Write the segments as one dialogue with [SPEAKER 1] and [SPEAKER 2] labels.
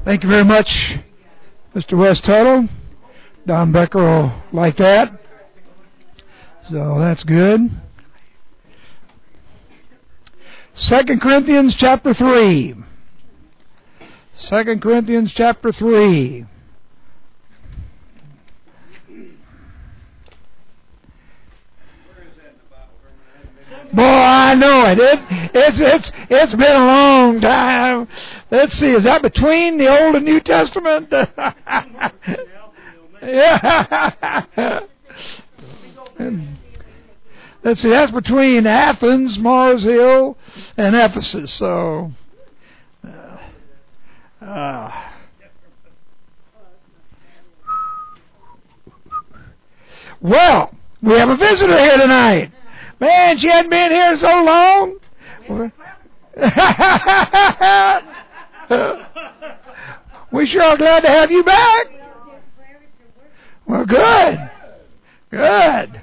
[SPEAKER 1] Thank you very much, Mr. West Tuttle. Don Becker will like that. So that's good. 2 Corinthians chapter 3. 2 Corinthians chapter 3. Boy, I know it. It's been a long time. Let's see, is that between the Old and New Testament? Yeah. Let's see, that's between Athens, Mars Hill, and Ephesus. So, well, we have a visitor here tonight. Man, she hadn't been here so long. We sure are glad to have you back. Well, good. Good.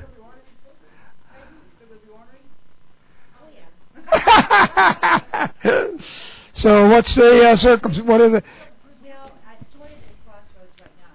[SPEAKER 1] So, what's the circumstance? What are the?
[SPEAKER 2] Well, I'm sort of at a crossroads right now.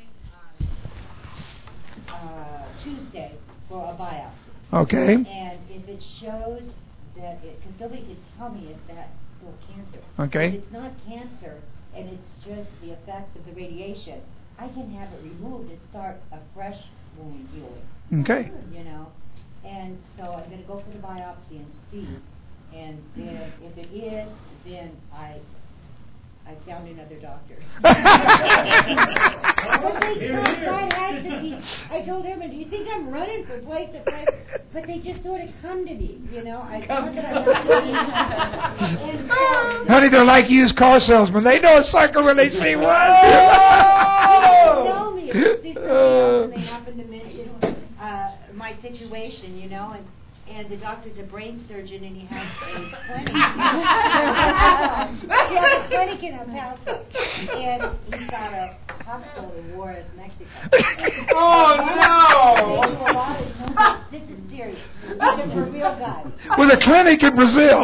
[SPEAKER 2] I'm going Tuesday for a biopsy.
[SPEAKER 1] Okay.
[SPEAKER 2] And if it shows that because nobody can tell me if that's still cancer.
[SPEAKER 1] Okay.
[SPEAKER 2] If it's not cancer and it's just the effect of the radiation, I can have it removed and start a fresh wound healing.
[SPEAKER 1] Okay.
[SPEAKER 2] You know, and so I'm going to go for the biopsy and see. And then if it is, then I found another doctor. I told him, do you think I'm running from place to place? But they just sort of come to me, you know.
[SPEAKER 1] Honey, they're like used car salesmen. They know a sucker when they see one.
[SPEAKER 2] They know me. It's somebody else, and they happen to mention my situation, you know, and the doctor's a brain surgeon, and he has a clinic. He has a clinic in El Paso, and he's got a hospital in Juarez, Mexico.
[SPEAKER 3] Oh no!
[SPEAKER 2] They do a lot of, this is serious. He's a for real guy.
[SPEAKER 1] With a clinic in Brazil.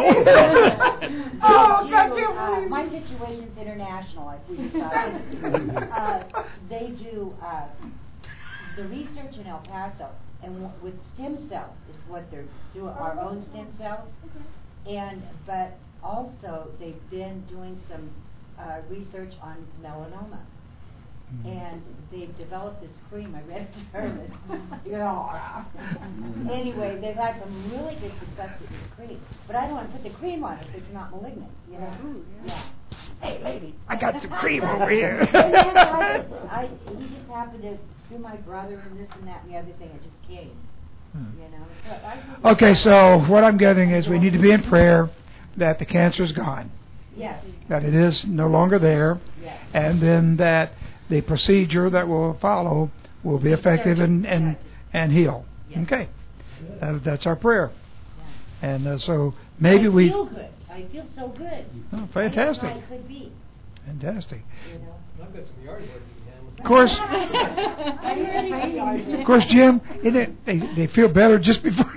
[SPEAKER 2] My situation's international, like we decided. They do the research in El Paso. And with stem cells is what they're doing, our own stem cells. But also they've been doing some research on melanoma. And they've developed this cream. I read it earlier. Anyway, they've had some really good success with this cream. But I don't want to put the cream on it if it's not malignant. You know? Yeah.
[SPEAKER 1] Hey, lady, I got some cream over here.
[SPEAKER 2] He just happened to do my brother and this and that and the other thing. It just came. You know.
[SPEAKER 1] Okay, so what I'm getting is we need to be in prayer that the cancer is gone.
[SPEAKER 2] Yes.
[SPEAKER 1] That it is no longer there.
[SPEAKER 2] Yes.
[SPEAKER 1] And then that the procedure that will follow will be effective and heal.
[SPEAKER 2] Yes.
[SPEAKER 1] Okay. That's our prayer.
[SPEAKER 2] Yeah.
[SPEAKER 1] And so maybe
[SPEAKER 2] I
[SPEAKER 1] we
[SPEAKER 2] feel good. I feel so good.
[SPEAKER 1] Oh, fantastic.
[SPEAKER 2] I could be.
[SPEAKER 1] Fantastic.
[SPEAKER 2] You know.
[SPEAKER 3] I've got some yard work to
[SPEAKER 1] Of course, Jim, they feel better just before.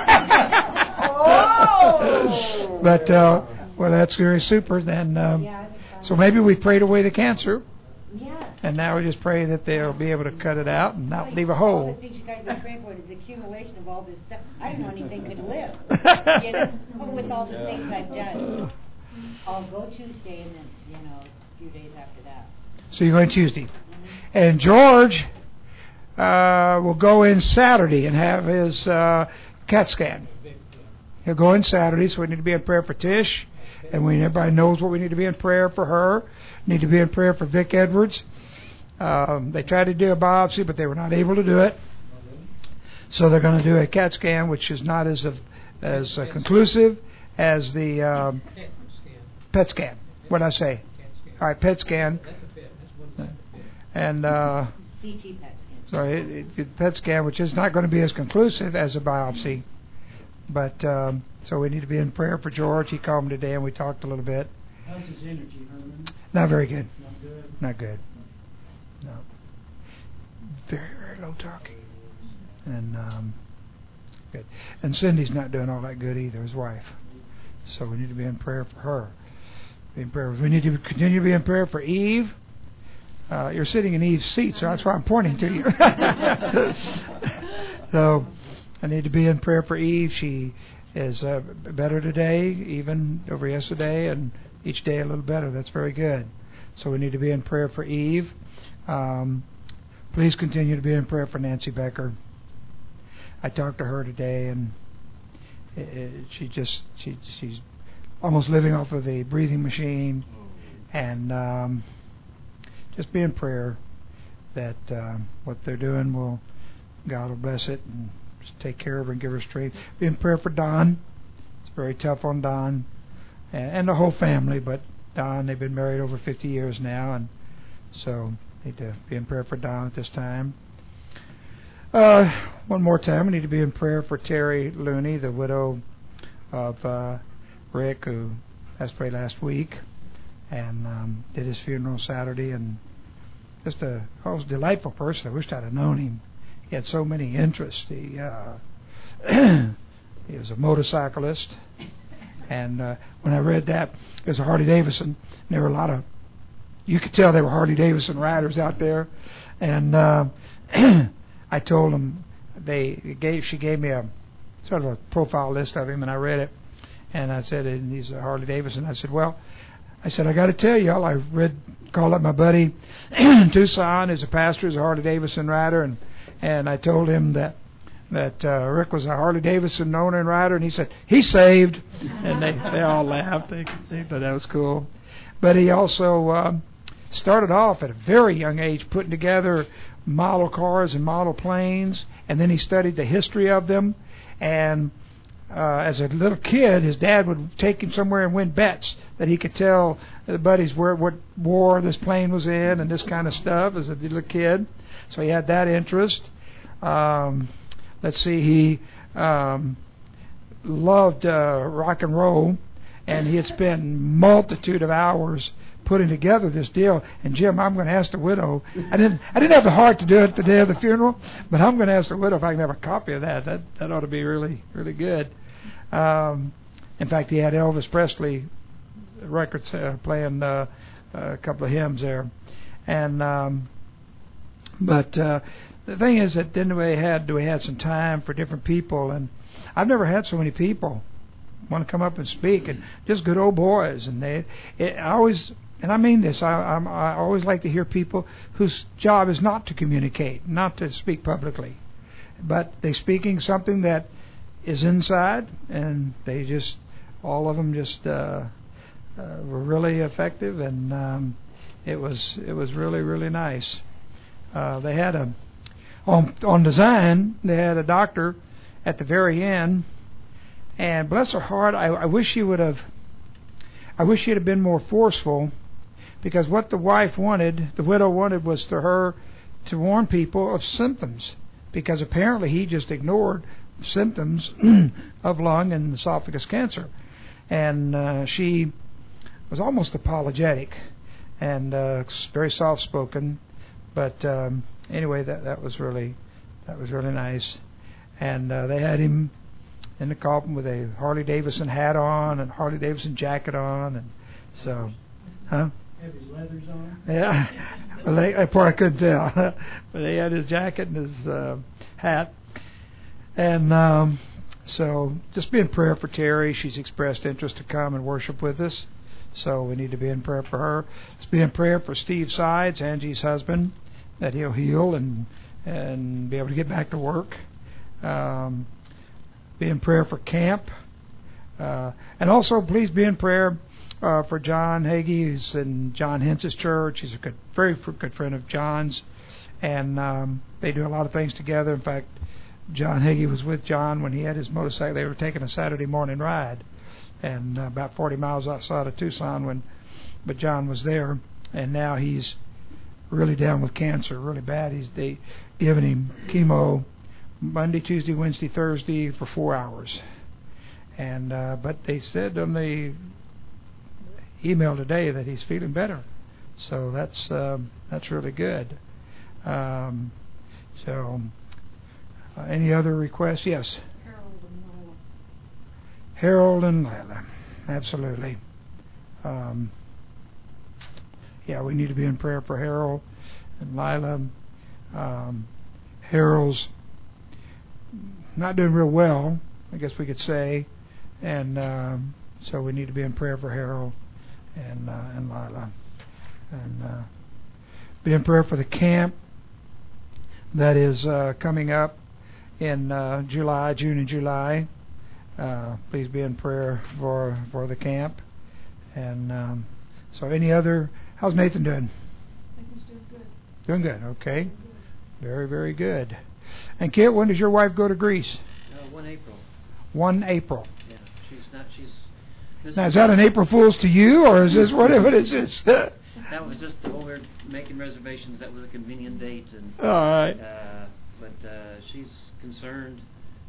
[SPEAKER 3] Oh!
[SPEAKER 1] But well, that's very super. Then, so maybe we prayed away the cancer.
[SPEAKER 2] Yeah.
[SPEAKER 1] And now we just pray that they'll be able to cut it out and not leave a
[SPEAKER 2] All
[SPEAKER 1] hole.
[SPEAKER 2] the things you guys are praying for is accumulation of all this stuff. I didn't know anything could live. You know, with all the things I've done. I'll go Tuesday and then, you know, a few days after that.
[SPEAKER 1] So you're going Tuesday. And George will go in Saturday and have his CAT scan. He'll go in Saturday, so we need to be in prayer for Tish. And everybody knows what we need to be in prayer for her. Need to be in prayer for Vic Edwards. They tried to do a biopsy, but they were not able to do it. So they're going to do a CAT scan, which is not as conclusive as the PET scan. What did I say? All right, PET scan. And
[SPEAKER 2] CT PET scan.
[SPEAKER 1] sorry, PET scan, which is not going to be as conclusive as a biopsy. But so we need to be in prayer for George. He called me today, and we talked a little bit.
[SPEAKER 4] How's his energy, Herman?
[SPEAKER 1] Not very good.
[SPEAKER 4] Not good.
[SPEAKER 1] Not good. No. Very, very low talking. And good. And Cindy's not doing all that good either, his wife. So we need to be in prayer for her. Be in prayer. We need to continue to be in prayer for Eve. You're sitting in Eve's seat, so that's why I'm pointing to you. So I need to be in prayer for Eve. She is better today, even over yesterday, and each day a little better. That's very good. So we need to be in prayer for Eve. Please continue to be in prayer for Nancy Becker. I talked to her today, and she's almost living off of the breathing machine, and just be in prayer that what they're doing God will bless it and just take care of her and give her strength. Be in prayer for Don. It's very tough on Don and the whole family, but Don, they've been married over 50 years now, and so need to be in prayer for Don at this time. One more time, we need to be in prayer for Terry Looney, the widow of Rick, who passed away last week, and did his funeral Saturday, and just a delightful person. I wished I'd have known him. He had so many interests. He was a motorcyclist, and when I read that, it was a Harley Davidson. There were a lot of, you could tell they were Harley Davidson riders out there, and I told them she gave me a sort of a profile list of him, and I read it, and I said, and he's a Harley Davidson. I said, well, I got to tell y'all, I called up my buddy in Tucson, who's a pastor, who's a Harley Davidson rider, and I told him that Rick was a Harley Davidson owner and rider, and he said, he's saved. And they all laughed. They could see, but that was cool. But he also started off at a very young age putting together model cars and model planes, and then he studied the history of them. And as a little kid, his dad would take him somewhere and win bets that he could tell the buddies what war this plane was in and this kind of stuff as a little kid. So he had that interest. He loved rock and roll, and he had spent multitude of hours putting together this deal. And Jim, I'm going to ask the widow. I didn't have the heart to do it the day of the funeral, but I'm going to ask the widow if I can have a copy of that. That ought to be really, really good. In fact, he had Elvis Presley records playing a couple of hymns there, and but the thing is that then we had some time for different people, and I've never had so many people want to come up and speak, and just good old boys, and I always. And I mean this, I always like to hear people whose job is not to communicate, not to speak publicly, but they're speaking something that is inside, and they just, all of them just were really effective, and it was really, really nice. They had on design, they had a doctor at the very end, and bless her heart, I wish she would have been more forceful. Because what the widow wanted, was for her to warn people of symptoms. Because apparently he just ignored symptoms of lung and esophagus cancer. And she was almost apologetic and very soft-spoken. But anyway, that was really nice. And they had him in the coffin with a Harley Davidson hat on and Harley Davidson jacket on. And so, huh?
[SPEAKER 4] Have his leathers on?
[SPEAKER 1] Yeah, well, that part I couldn't tell. But he had his jacket and his hat. And so just be in prayer for Terry. She's expressed interest to come and worship with us. So we need to be in prayer for her. Let's be in prayer for Steve Sides, Angie's husband, that he'll heal and be able to get back to work. Be in prayer for Camp. And also please be in prayer for John Hagee, who's in John Hence's church. He's a very good friend of John's, and they do a lot of things together. In fact, John Hagee was with John when he had his motorcycle. They were taking a Saturday morning ride, and about 40 miles outside of Tucson but John was there, and now he's really down with cancer, really bad. They giving him chemo Monday, Tuesday, Wednesday, Thursday for 4 hours, and but they said on the email today that he's feeling better, so that's really good. Any other requests? Yes. Harold and Lila, absolutely. Yeah, we need to be in prayer for Harold and Lila. Harold's not doing real well, I guess we could say, and so we need to be in prayer for Harold and Lila, and be in prayer for the camp that is coming up in June and July. Please be in prayer for the camp. And so any other, how's Nathan doing?
[SPEAKER 5] I think he's doing good.
[SPEAKER 1] Doing good, okay. Very, very good. And Kit, when does your wife go to Greece?
[SPEAKER 6] 1 April.
[SPEAKER 1] 1 April.
[SPEAKER 6] Yeah, she's
[SPEAKER 1] Now, is that an April Fool's to you, or is this, what is this?
[SPEAKER 6] That was just when we were making reservations, that was a convenient date. And
[SPEAKER 1] all right.
[SPEAKER 6] But she's concerned.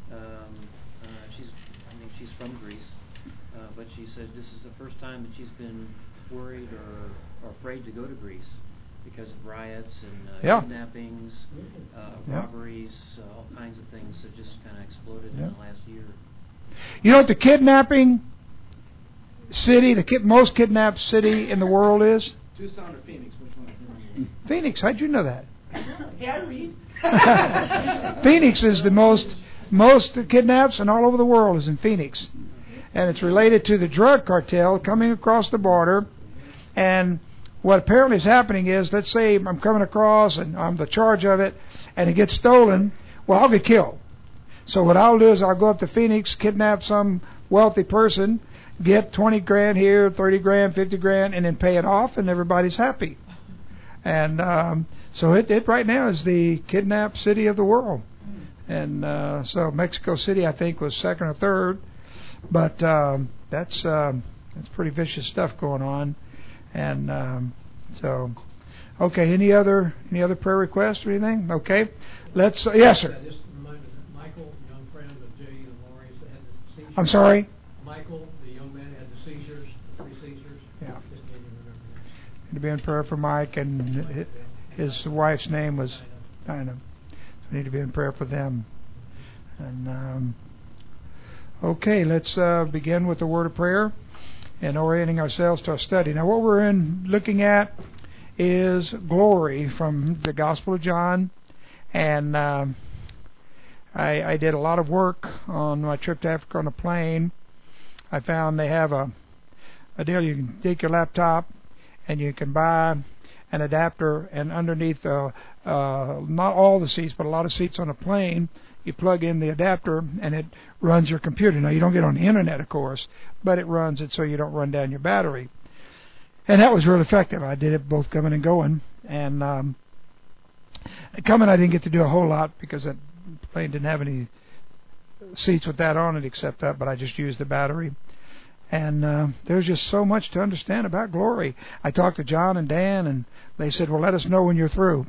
[SPEAKER 6] I think she's from Greece. But she said this is the first time that she's been worried or afraid to go to Greece because of riots and kidnappings, robberies, all kinds of things that just kind of exploded in the last year.
[SPEAKER 1] You know what the kidnapping city, most kidnapped city in the world is?
[SPEAKER 4] Tucson or Phoenix? Which one?
[SPEAKER 1] Phoenix. How'd you know that?
[SPEAKER 4] Yeah, I read.
[SPEAKER 1] Phoenix is the most kidnaps and all over the world is in Phoenix. And it's related to the drug cartel coming across the border. And what apparently is happening is, let's say I'm coming across and I'm the charge of it, and it gets stolen, well, I'll get killed. So what I'll do is I'll go up to Phoenix, kidnap some wealthy person, get 20 grand here, 30 grand, 50 grand, and then pay it off, and everybody's happy. And so it right now is the kidnapped city of the world. And so Mexico City, I think, was second or third. But that's pretty vicious stuff going on. And so, okay, any other prayer requests or anything? Okay, let's. Yes, sir.
[SPEAKER 3] Just reminded that Michael, young friend of Jay and Lori's, had the seizures.
[SPEAKER 1] I'm sorry.
[SPEAKER 3] Michael, the young man, had the seizures, the 3 seizures.
[SPEAKER 1] Yeah.
[SPEAKER 3] Just need to remember that.
[SPEAKER 1] To be in prayer for Mike, and his wife's name was Dinah. So we need to be in prayer for them. And okay, let's begin with the word of prayer and orienting ourselves to our study. Now, what we're looking at is glory from the Gospel of John, and I did a lot of work on my trip to Africa on a plane. I found they have a deal. You can take your laptop and you can buy an adapter, and underneath not all the seats, but a lot of seats on a plane, you plug in the adapter and it runs your computer. Now, you don't get on the internet, of course, but it runs it so you don't run down your battery. And that was really effective. I did it both coming and going. And coming, I didn't get to do a whole lot because that plane didn't have any seats with that on it except that, but I just used the battery. And there's just so much to understand about glory. I talked to John and Dan, and they said, well, let us know when you're through.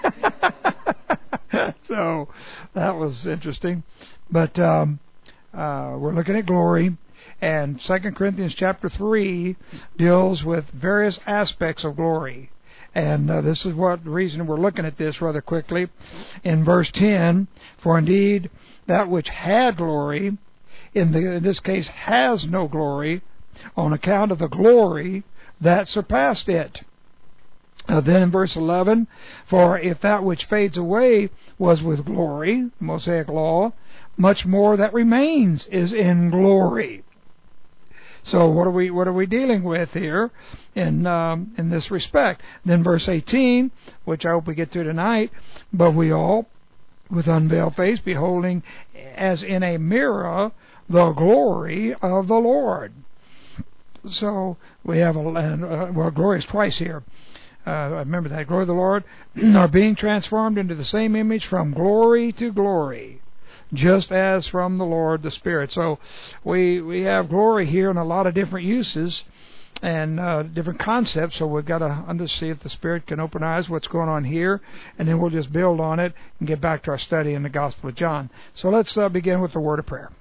[SPEAKER 1] So that was interesting. But we're looking at glory. And 2 Corinthians chapter 3 deals with various aspects of glory. And this is the reason we're looking at this rather quickly. In verse 10, for indeed that which had glory, in this case has no glory, on account of the glory that surpassed it. Then in verse 11, for if that which fades away was with glory, Mosaic law, much more that remains is in glory. So what are we dealing with here in this respect? Then verse 18, which I hope we get to tonight, but we all, with unveiled face, beholding as in a mirror the glory of the Lord. So we have glory is twice here. I remember that. Glory of the Lord are being transformed into the same image from glory to glory, just as from the Lord the Spirit. So we have glory here in a lot of different uses and different concepts. So we've got to see if the Spirit can open eyes what's going on here, and then we'll just build on it and get back to our study in the Gospel of John. So let's begin with the word of prayer.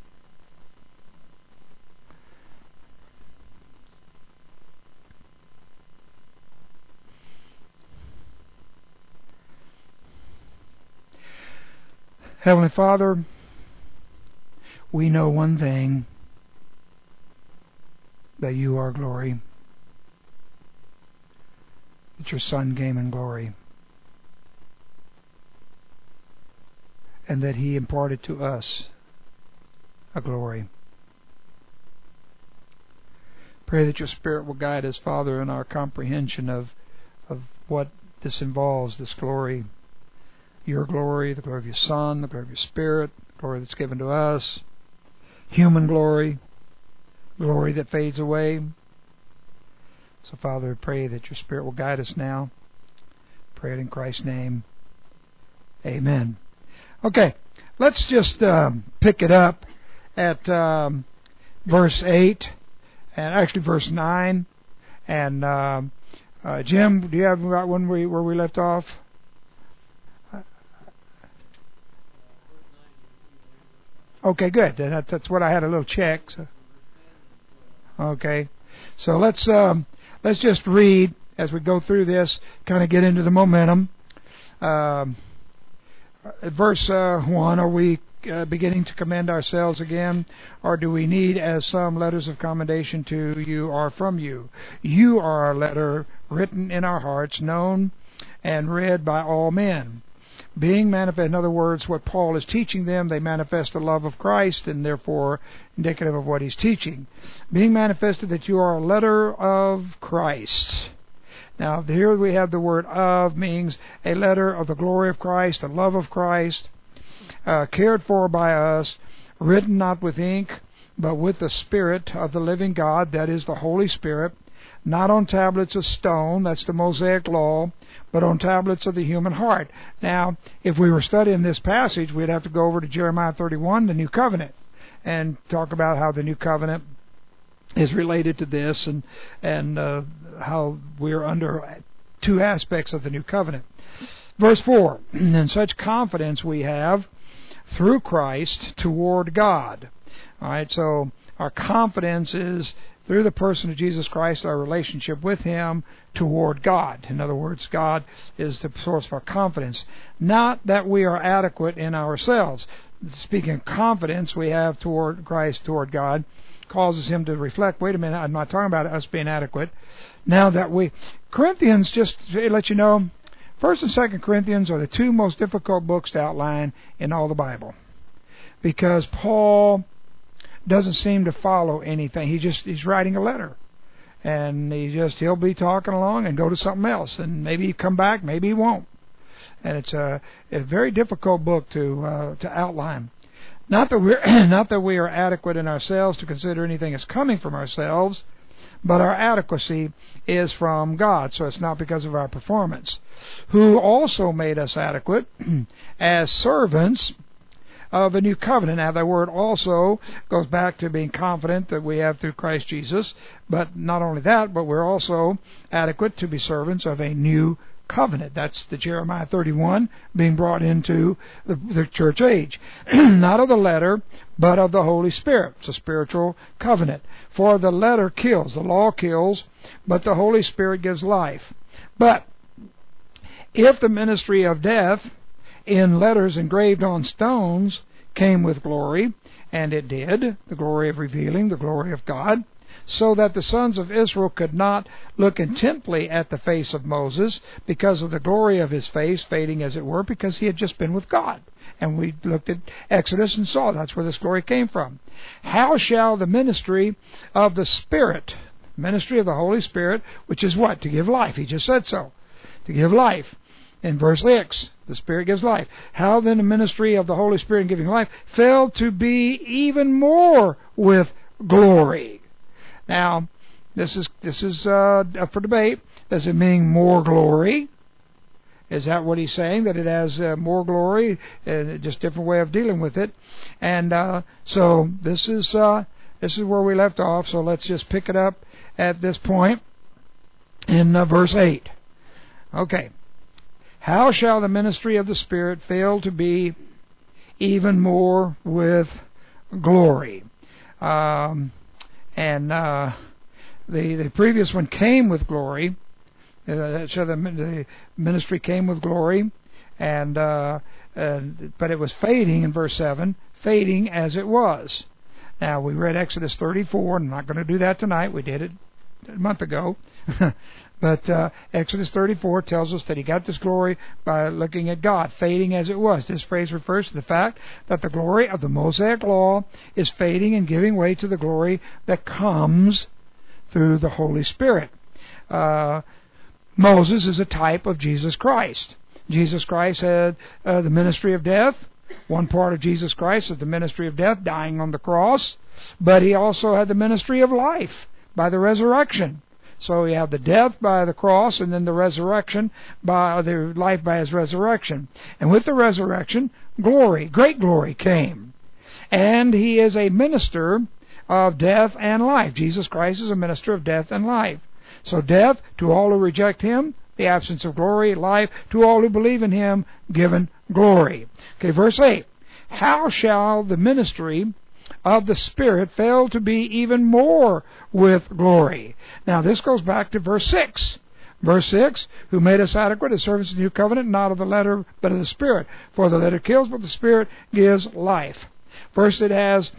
[SPEAKER 1] Heavenly Father, we know one thing, that you are glory. that your Son came in glory, and that He imparted to us a glory. Pray that your Spirit will guide us, Father, in our comprehension of what this involves, this glory, your glory, the glory of your Son, the glory of your Spirit, the glory that's given to us, human glory, glory that fades away. So, Father, I pray that your Spirit will guide us now. Pray it in Christ's name. Amen. Okay, let's just pick it up at verse 8, and actually verse 9. And Jim, do you have about where we left off? Okay, good. That's what I had a little check. So. Okay, so let's just read as we go through this, kind of get into the momentum. Verse 1, are we beginning to commend ourselves again, or do we need, as some letters of commendation to you are from you? You are our letter, written in our hearts, known and read by all men. Being manifest, in other words, what Paul is teaching them, they manifest the love of Christ, and therefore indicative of what he's teaching. Being manifested that you are a letter of Christ. Now, here we have the word of, means a letter of the glory of Christ, the love of Christ, cared for by us, written not with ink, but with the Spirit of the living God, that is the Holy Spirit, not on tablets of stone, that's the Mosaic law, but on tablets of the human heart. Now, if we were studying this passage, we'd have to go over to Jeremiah 31, the New Covenant, and talk about how the New Covenant is related to this, and how we're under two aspects of the New Covenant. Verse 4, and such confidence we have through Christ toward God. All right, so our confidence is through the person of Jesus Christ, our relationship with Him toward God. In other words, God is the source of our confidence. Not that we are adequate in ourselves. Speaking of confidence we have toward Christ, toward God, causes him to reflect, wait a minute, I'm not talking about us being adequate. Now that Corinthians, just to let you know, 1st and 2nd Corinthians are the two most difficult books to outline in all the Bible. Because Paul doesn't seem to follow anything. He's writing a letter. And he'll be talking along and go to something else. And maybe he come back, maybe he won't. And it's a very difficult book to outline. Not that we are adequate in ourselves to consider anything as coming from ourselves, but our adequacy is from God, so it's not because of our performance. Who also made us adequate as servants of a new covenant. Now, that word also goes back to being confident that we have through Christ Jesus, but not only that, but we're also adequate to be servants of a new covenant. That's the Jeremiah 31 being brought into the church age. Not of the letter, but of the Holy Spirit. It's a spiritual covenant. For the letter kills, the law kills, but the Holy Spirit gives life. But if the ministry of death in letters engraved on stones came with glory, and it did, the glory of revealing the glory of God, so that the sons of Israel could not look intently at the face of Moses because of the glory of his face, fading as it were, because he had just been with God. And we looked at Exodus and saw that's where this glory came from. How shall the ministry of the Spirit, ministry of the Holy Spirit, which is what? To give life. He just said so. To give life. In verse 6, the Spirit gives life. How then the ministry of the Holy Spirit in giving life failed to be even more with glory? Now, this is up for debate. Does it mean more glory? Is that what he's saying? That it has more glory? Just a different way of dealing with it. And so this is where we left off. So let's just pick it up at this point in verse 8. Okay. How shall the ministry of the Spirit fail to be even more with glory? And the previous one came with glory. So the ministry came with glory, and but it was fading in verse 7, fading as it was. Now, we read Exodus 34, and I'm not going to do that tonight. We did it a month ago. But Exodus 34 tells us that he got this glory by looking at God, fading as it was. This phrase refers to the fact that the glory of the Mosaic Law is fading and giving way to the glory that comes through the Holy Spirit. Moses is a type of Jesus Christ. Jesus Christ had the ministry of death. One part of Jesus Christ is the ministry of death, dying on the cross. But he also had the ministry of life by the resurrection. So we have the death by the cross, and then the resurrection by the life by his resurrection. And with the resurrection, glory, great glory came. And he is a minister of death and life. Jesus Christ is a minister of death and life. So death, to all who reject him, the absence of glory. Life, to all who believe in him, given glory. Okay, verse 8. How shall the ministry of the Spirit fail to be even more with glory? Now this goes back to verse 6. Verse 6, who made us adequate as servants of the new covenant, not of the letter, but of the Spirit. For the letter kills, but the Spirit gives life. First, it has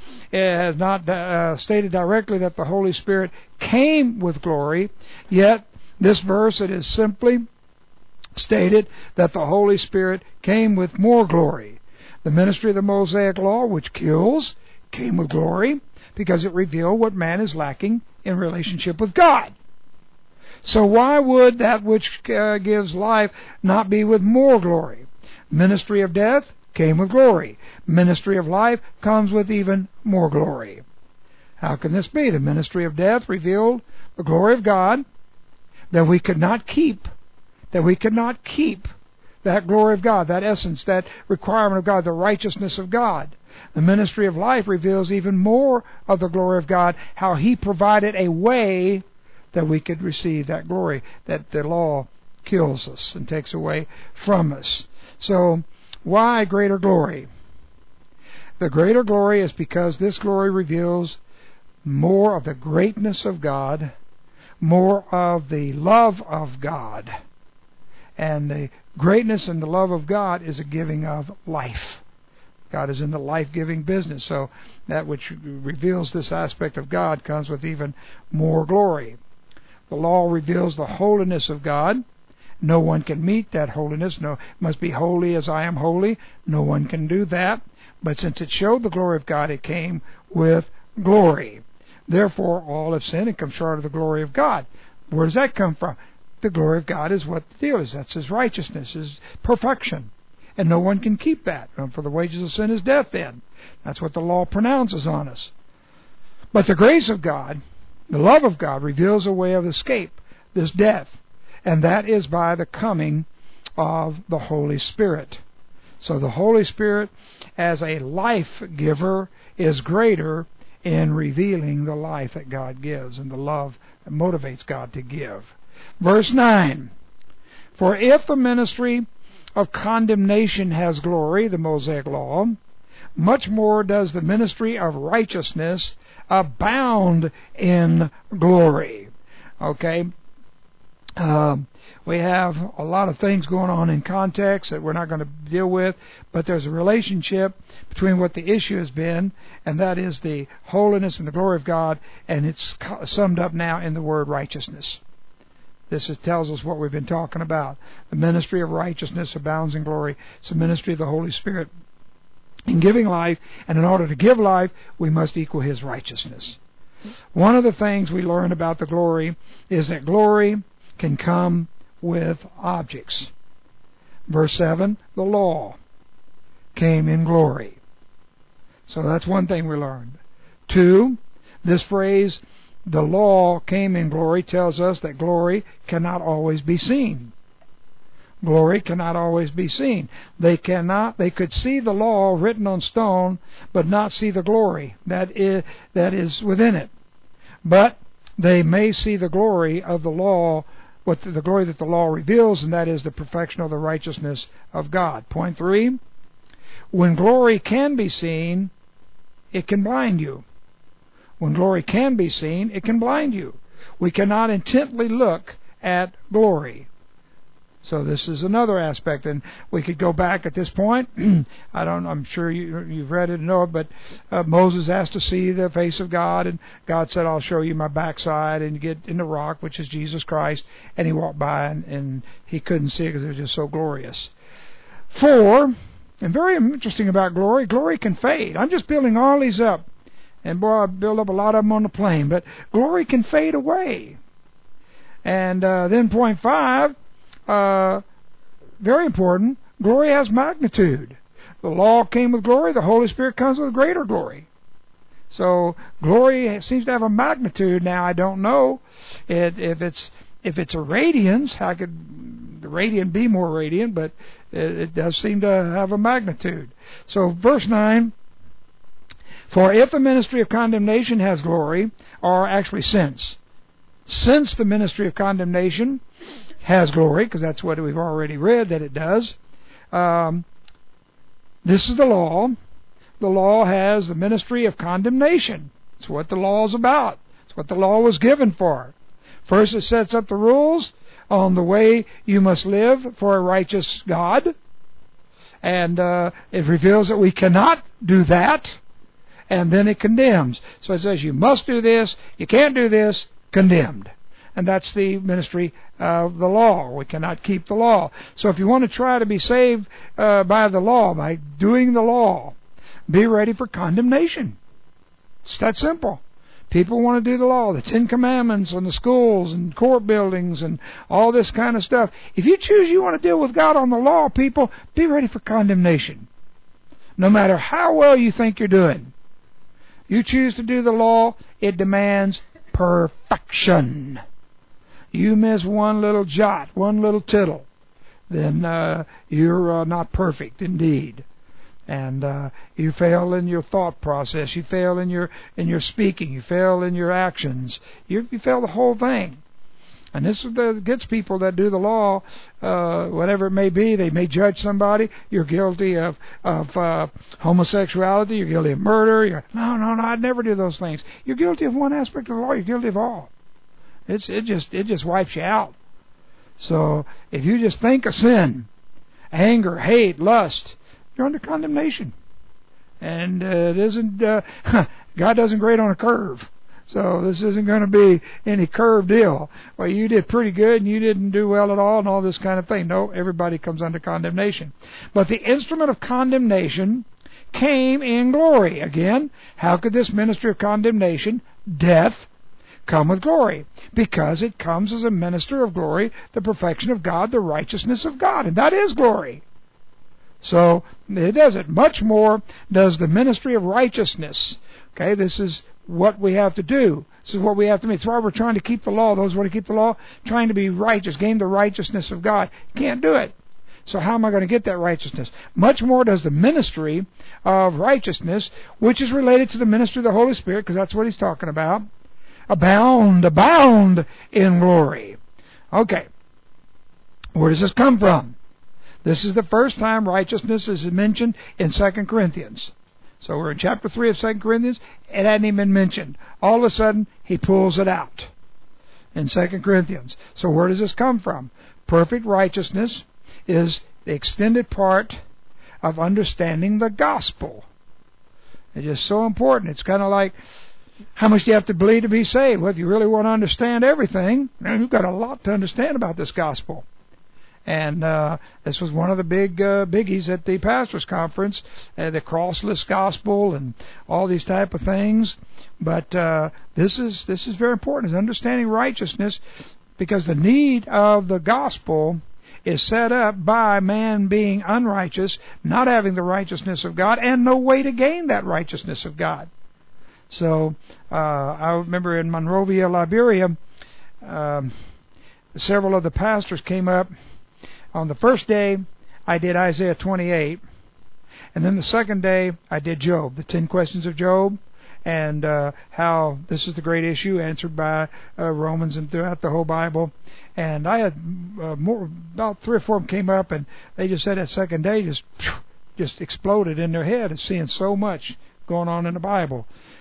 [SPEAKER 1] not stated directly that the Holy Spirit came with glory, yet this verse, it is simply stated that the Holy Spirit came with more glory. The ministry of the Mosaic Law, which kills, came with glory because it revealed what man is lacking in relationship with God. So why would that which gives life not be with more glory? Ministry of death came with glory. Ministry of life comes with even more glory. How can this be? The ministry of death revealed the glory of God that we could not keep. That we could not keep that glory of God, that essence, that requirement of God, the righteousness of God. The ministry of life reveals even more of the glory of God, how he provided a way that we could receive that glory, that the law kills us and takes away from us. So, why greater glory? The greater glory is because this glory reveals more of the greatness of God, more of the love of God. And the greatness and the love of God is a giving of life. God is in the life-giving business. So that which reveals this aspect of God comes with even more glory. The law reveals the holiness of God. No one can meet that holiness. No, must be holy as I am holy. No one can do that. But since it showed the glory of God, it came with glory. Therefore, all have sinned and come short of the glory of God. Where does that come from? The glory of God is what the deal is. That's His righteousness, His perfection. And no one can keep that. For the wages of sin is death then. That's what the law pronounces on us. But the grace of God, the love of God, reveals a way of escape, this death. And that is by the coming of the Holy Spirit. So the Holy Spirit, as a life giver, is greater in revealing the life that God gives and the love that motivates God to give. Verse 9, for if the ministry of condemnation has glory, the Mosaic Law, much more does the ministry of righteousness abound in glory. Okay? We have a lot of things going on in context that we're not going to deal with, but there's a relationship between what the issue has been, and that is the holiness and the glory of God, and it's summed up now in the word righteousness. This tells us what we've been talking about. The ministry of righteousness abounds in glory. It's the ministry of the Holy Spirit in giving life, and in order to give life, we must equal His righteousness. One of the things we learn about the glory is that glory can come with objects. Verse 7, the law came in glory. So that's one thing we learned. 2, this phrase, the law came in glory, tells us that glory cannot always be seen. Glory cannot always be seen. They could see the law written on stone, but not see the glory that is within it. But they may see the glory of the law, the glory that the law reveals, and that is the perfection of the righteousness of God. Point 3, when glory can be seen, it can blind you. When glory can be seen, it can blind you. We cannot intently look at glory. So this is another aspect, and we could go back at this point. I'm sure you've read it and know it, but Moses asked to see the face of God, and God said, I'll show you my backside, and you get in the rock, which is Jesus Christ, and he walked by, and he couldn't see it because it was just so glorious. 4, and very interesting about glory, glory can fade. I'm just building all these up, and boy, I build up a lot of them on the plane, but glory can fade away. And then point 5, very important, glory has magnitude. The law came with glory, the Holy Spirit comes with greater glory. So glory seems to have a magnitude. Now I don't know if it's a radiance, how could the radiant be more radiant, but it does seem to have a magnitude. So verse 9, for if the ministry of condemnation has glory, or actually since the ministry of condemnation has glory, because that's what we've already read that it does, this is the law. The law has the ministry of condemnation. It's what the law is about. It's what the law was given for. First, it sets up the rules on the way you must live for a righteous God. And it reveals that we cannot do that. And then it condemns. So it says you must do this, you can't do this, condemned. And that's the ministry of the law. We cannot keep the law. So if you want to try to be saved by the law, by doing the law, be ready for condemnation. It's that simple. People want to do the law, the 10 Commandments and the schools and court buildings and all this kind of stuff. If you choose you want to deal with God on the law, people, be ready for condemnation. No matter how well you think you're doing. You choose to do the law, it demands perfection. You miss one little jot, one little tittle, then you're not perfect indeed. And you fail in your thought process, you fail in your speaking, you fail in your actions, you fail the whole thing. And this is that gets people that do the law, whatever it may be. They may judge somebody. You're guilty of homosexuality. You're guilty of murder. No, I'd never do those things. You're guilty of one aspect of the law. You're guilty of all. It just wipes you out. So if you just think of sin, anger, hate, lust, you're under condemnation. And it isn't. God doesn't grade on a curve. So this isn't going to be any curved deal. Well, you did pretty good and you didn't do well at all and all this kind of thing. No, everybody comes under condemnation. But the instrument of condemnation came in glory. Again, how could this ministry of condemnation, death, come with glory? Because it comes as a minister of glory, the perfection of God, the righteousness of God. And that is glory. So it does it. Much more does the ministry of righteousness. Okay, this is what we have to do. This is what we have to make. That's why we're trying to keep the law. Those who want to keep the law, trying to be righteous, gain the righteousness of God. You can't do it. So how am I going to get that righteousness? Much more does the ministry of righteousness, which is related to the ministry of the Holy Spirit, because that's what he's talking about, abound in glory. Okay. Where does this come from? This is the first time righteousness is mentioned in 2 Corinthians. So we're in chapter 3 of 2 Corinthians. It hadn't even been mentioned. All of a sudden, he pulls it out in 2 Corinthians. So where does this come from? Perfect righteousness is the extended part of understanding the gospel. It's just so important. It's kind of like, how much do you have to believe to be saved? Well, if you really want to understand everything, you've got a lot to understand about this gospel. And this was one of the big biggies at the pastors' conference, the crossless gospel and all these type of things. But this is very important, is understanding righteousness, because the need of the gospel is set up by man being unrighteous, not having the righteousness of God, and no way to gain that righteousness of God. So I remember in Monrovia, Liberia, several of the pastors came up. On the first day, I did Isaiah 28, and then the second day, I did Job, the 10 questions of Job, and how this is the great issue answered by Romans and throughout the whole Bible. And I had about 3 or 4 of them came up, and they just said that second day just exploded in their head of seeing so much going on in the Bible.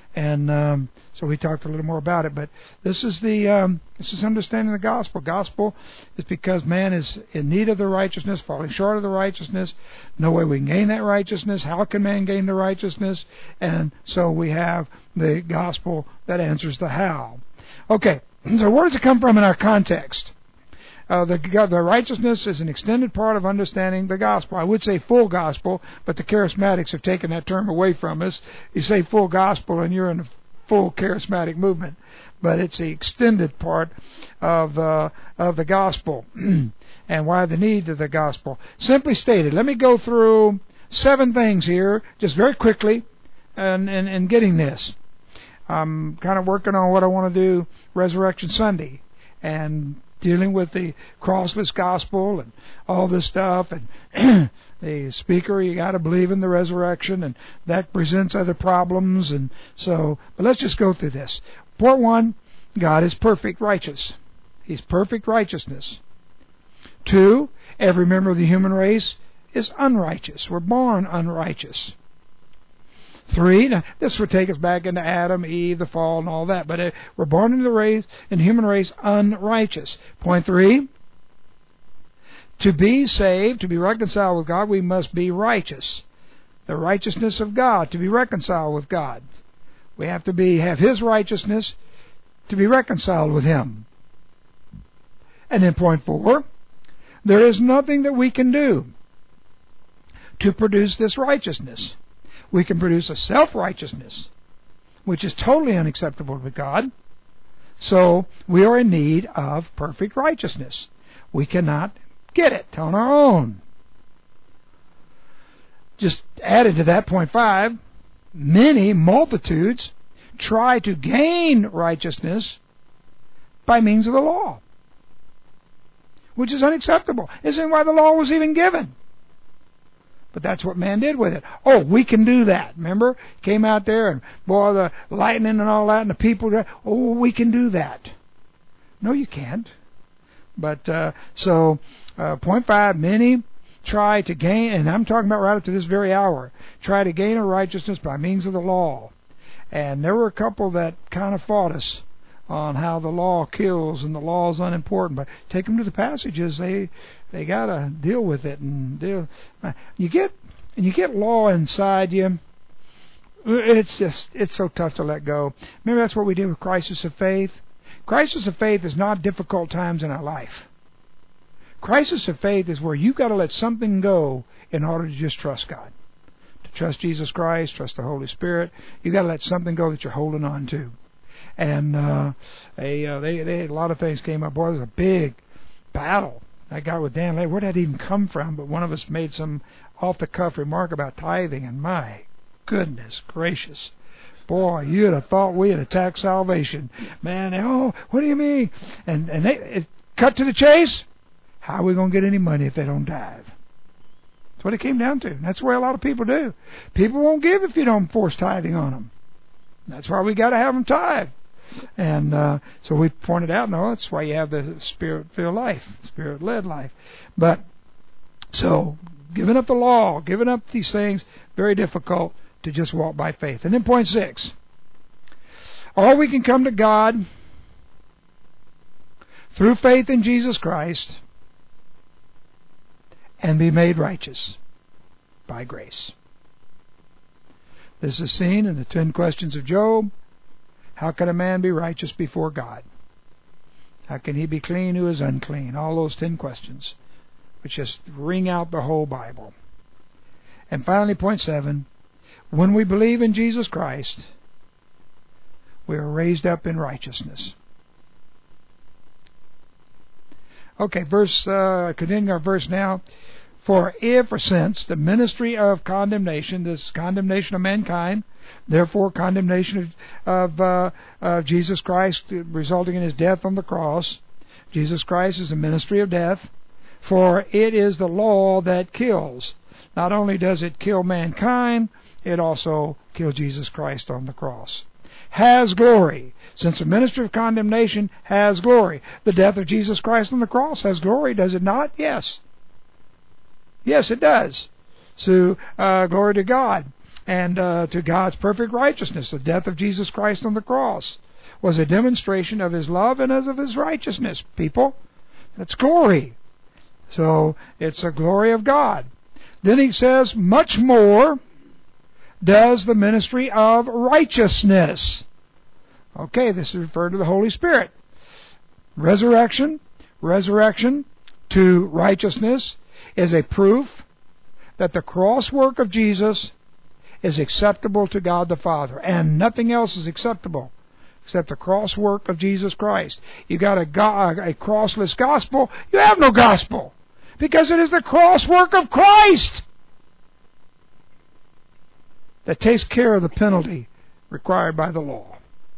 [SPEAKER 1] And so we talked a little more about it. But this is understanding the gospel. Gospel is because man is in need of the righteousness, falling short of the righteousness. No way we can gain that righteousness. How can man gain the righteousness? And so we have the gospel that answers the how. Okay, so where does it come from in our context? The righteousness is an extended part of understanding the gospel. I would say full gospel, but the charismatics have taken that term away from us. You say full gospel and you're in a full charismatic movement, but it's the extended part of the gospel and why the need of the gospel. Simply stated, let me go through 7 things here, just very quickly, and getting this. I'm kind of working on what I want to do Resurrection Sunday, and dealing with the crossless gospel and all this stuff, and the speaker, you got to believe in the resurrection, and that presents other problems. And so, but let's just go through this. Point 1, God is perfect righteous. He's perfect righteousness. 2, every member of the human race is unrighteous. We're born unrighteous. 3, now this would take us back into Adam, Eve, the fall, and all that. But we're born into the human race unrighteous. Point 3, to be saved, to be reconciled with God, we must be righteous. The righteousness of God, to be reconciled with God. We have to have His righteousness to be reconciled with Him. And then point 4, there is nothing that we can do to produce this righteousness. We can produce a self-righteousness, which is totally unacceptable to God. So we are in need of perfect righteousness. We cannot get it on our own. Just added to that, point 5, many multitudes try to gain righteousness by means of the law, which is unacceptable. Isn't why the law was even given. But that's what man did with it. Oh, we can do that. Remember? Came out there and, boy, the lightning and all that, and the people, oh, we can do that. No, you can't. But, point 5, many try to gain, and I'm talking about right up to this very hour, try to gain a righteousness by means of the law. And there were a couple that kind of fought us on how the law kills and the law is unimportant. But take them to the passages, they got to deal with it and deal. You get law inside you. It's so tough to let go. Maybe that's what we did with Crisis of Faith. Crisis of Faith is not difficult times in our life. Crisis of Faith is where you've got to let something go in order to just trust God. To trust Jesus Christ, trust the Holy Spirit. You've got to let something go that you're holding on to. And they a lot of things came up. Boy, there was a big battle. I got with Dan Lay. Where did that even come from? But one of us made some off-the-cuff remark about tithing, and my goodness gracious. Boy, you'd have thought we had attacked salvation. Man, oh, what do you mean? And they cut to the chase. How are we going to get any money if they don't tithe? That's what it came down to. That's the way a lot of people do. People won't give if you don't force tithing on them. That's why we got to have them tithe. And so we pointed out, no, that's why you have the Spirit-filled life, Spirit-led life. But, so, giving up the law, giving up these things, very difficult to just walk by faith. And then point 6, all we can come to God through faith in Jesus Christ and be made righteous by grace. This is seen in the 10 questions of Job. How can a man be righteous before God? How can he be clean who is unclean? All those 10 questions, which just ring out the whole Bible. And finally, point 7, when we believe in Jesus Christ, we are raised up in righteousness. Okay, continuing our verse now. For if or since the ministry of condemnation, this condemnation of mankind, therefore condemnation of Jesus Christ resulting in His death on the cross, Jesus Christ is the ministry of death, for it is the law that kills. Not only does it kill mankind, it also killed Jesus Christ on the cross. Has glory. Since the ministry of condemnation has glory. The death of Jesus Christ on the cross has glory, does it not? Yes. Yes, it does. So, glory to God. and to God's perfect righteousness. The death of Jesus Christ on the cross was a demonstration of His love and of His righteousness, people. That's glory. So it's the glory of God. Then he says, much more does the ministry of righteousness. Okay, this is referred to the Holy Spirit. Resurrection to righteousness is a proof that the cross work of Jesus is acceptable to God the Father, and nothing else is acceptable except the cross work of Jesus Christ. You got a crossless gospel, you have no gospel, because it is the cross work of Christ that takes care of the penalty required by the law.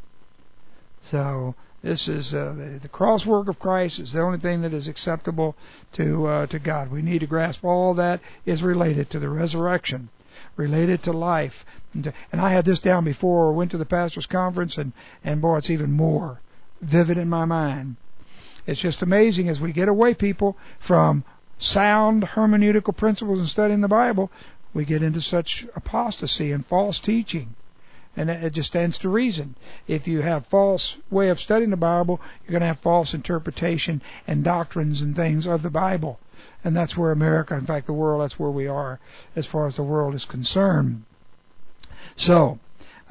[SPEAKER 1] So this is the cross work of Christ is the only thing that is acceptable to God. We need to grasp all that is related to the resurrection, related to life. And I had this down before. I went to the pastor's conference, and boy, it's even more vivid in my mind. It's just amazing as we get away, people, from sound hermeneutical principles and studying the Bible, we get into such apostasy and false teaching. And it just stands to reason. If you have false way of studying the Bible, you're going to have false interpretation and doctrines and things of the Bible. And that's where America, in fact the world, that's where we are as far as the world is concerned. So,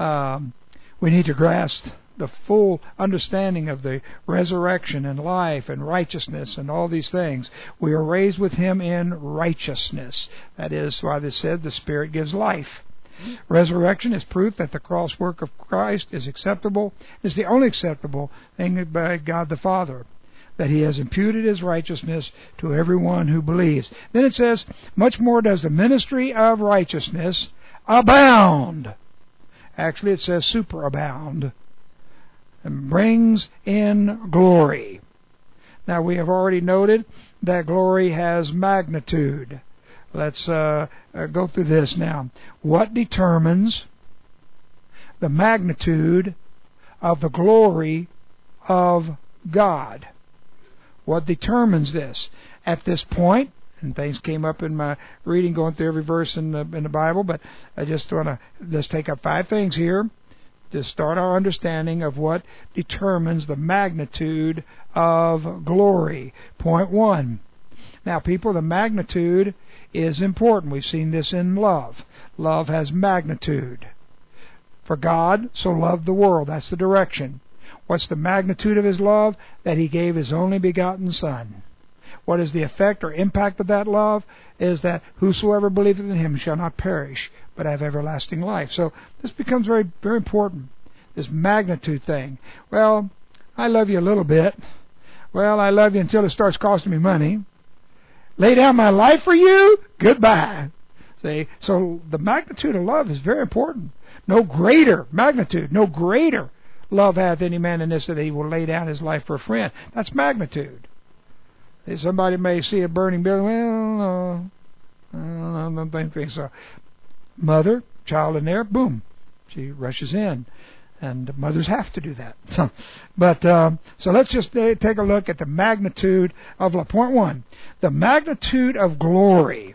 [SPEAKER 1] we need to grasp the full understanding of the resurrection and life and righteousness and all these things. We are raised with Him in righteousness. That is why this said the Spirit gives life. Resurrection is proof that the cross work of Christ is acceptable. It's the only acceptable thing by God the Father, that He has imputed His righteousness to everyone who believes. Then it says, much more does the ministry of righteousness abound. Actually, it says superabound. And brings in glory. Now, we have already noted that glory has magnitude. Let's go through this now. What determines the magnitude of the glory of God? What determines this? At this point, and things came up in my reading, going through every verse in the Bible, but I just want to let's take up 5 things here to start our understanding of what determines the magnitude of glory. Point 1. Now, people, the magnitude is important. We've seen this in love. Love has magnitude. For God so loved the world. That's the direction. What's the magnitude of His love? That He gave His only begotten Son. What is the effect or impact of that love? Is that whosoever believeth in Him shall not perish, but have everlasting life. So this becomes very, very important, this magnitude thing. Well, I love you a little bit. Well, I love you until it starts costing me money. Lay down my life for you? Goodbye. See, so the magnitude of love is very important. No greater magnitude, no greater love hath any man in this, that he will lay down his life for a friend. That's magnitude. Somebody may see a burning building. Well, I don't think so. Mother, child in there, boom, she rushes in, and mothers have to do that. So let's just take a look at the magnitude of love. Point 1: the magnitude of glory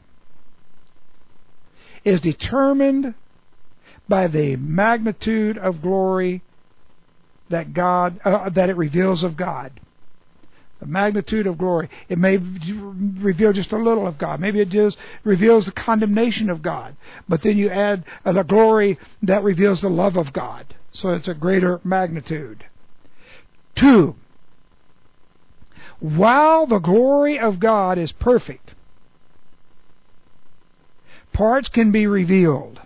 [SPEAKER 1] is determined by the magnitude of glory that that it reveals of God. The magnitude of glory. It may reveal just a little of God. Maybe it just reveals the condemnation of God. But then you add the glory that reveals the love of God. So it's a greater magnitude. 2, while the glory of God is perfect, parts can be revealed,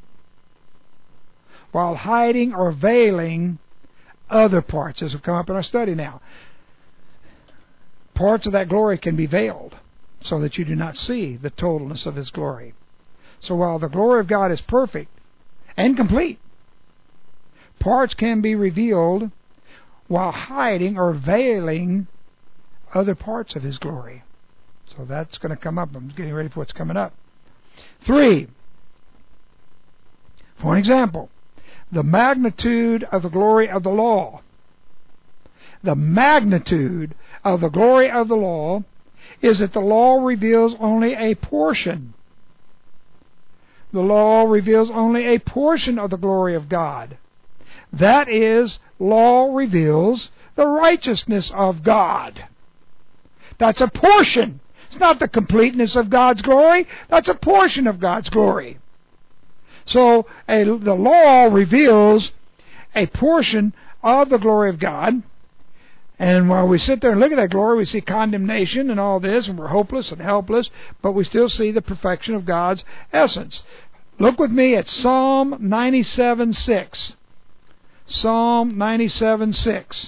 [SPEAKER 1] while hiding or veiling other parts, as will come up in our study now. Parts of that glory can be veiled so that you do not see the totalness of His glory. So while the glory of God is perfect and complete, parts can be revealed while hiding or veiling other parts of His glory. So that's going to come up. I'm getting ready for what's coming up. 3, for an example, the magnitude of the glory of the law. The magnitude of the glory of the law is that the law reveals only a portion. the law reveals only a portion of the glory of God. That is, law reveals the righteousness of God. That's a portion. It's not the completeness of God's glory. That's a portion of God's glory. So the law reveals a portion of the glory of God. And while we sit there and look at that glory, we see condemnation and all this, and we're hopeless and helpless, but we still see the perfection of God's essence. Look with me at Psalm 97:6. Psalm 97:6.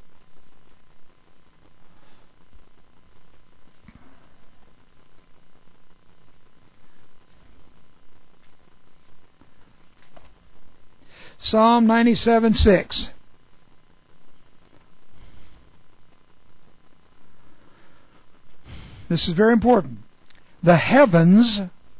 [SPEAKER 1] Psalm 97:6. This is very important. The heavens